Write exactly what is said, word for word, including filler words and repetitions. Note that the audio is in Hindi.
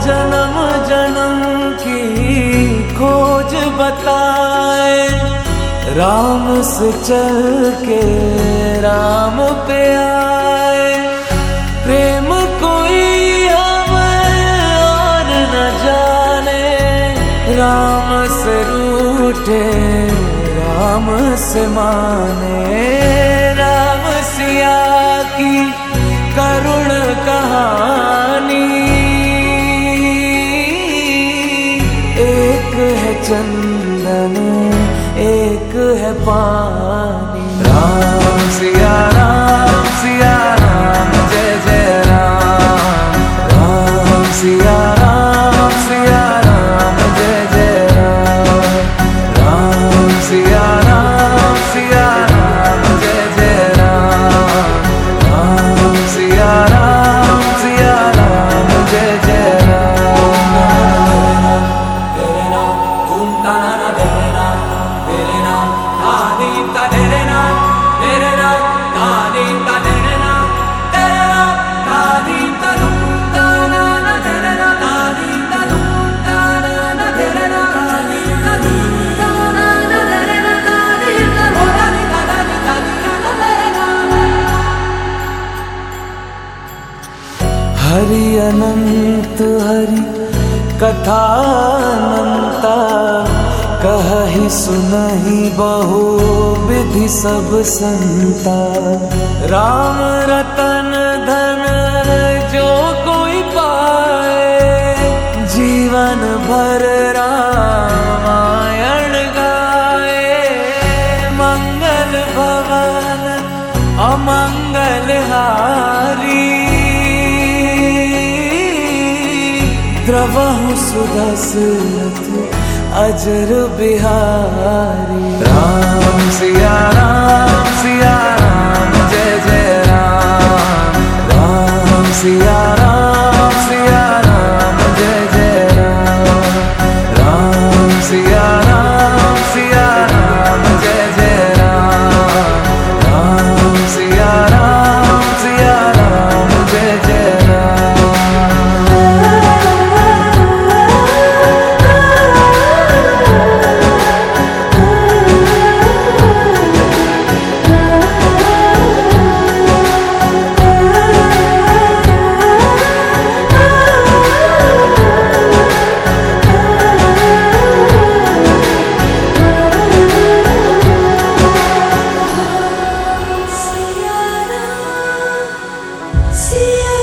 जन्म जन्म की खोज बताए, राम से चल के राम पे आए। प्रेम कोई हमें और न जाने, राम से रूठे राम से माने। राम सिया की करुण कहानी, एक है चंदन एक है पानी। राम सिया राम सिया राम जय जय राम। राम सिया राम सिया राम जय जय राम। राम सिया राम सिया राम जय जय राम। राम सिया राम सिया राम जय जय राम। तेरे नाम तुम ताना तेरे नाम तेरे नाम आदि ता तेरे नाम तेरे नाम आदि ता तेरे नाम तेरे नाम आदि ता तुम ताना तेरे नाम आदि ता तुम ताना तेरे नाम आदि ता तुम ताना तेरे नाम आदि ता होरानी ताना ताना तेरे नाम। हरि अनंत हरि कथा अनंता, कहि सुनहि बहु विधि सब संता। राम रतन धन जो कोई पाए, जीवन भर रामायण गाए। मंगल भवन अमंगल हारी, द्रवहु सुदशरथ अजर बिहारी। राम सिया राम सिया राम जय जय राम। राम सिया राम सिया राम जय जय राम। राम सिया राम सिया राम जय जय राम। राम सिया राम सिया राम जय जय राम। See ya.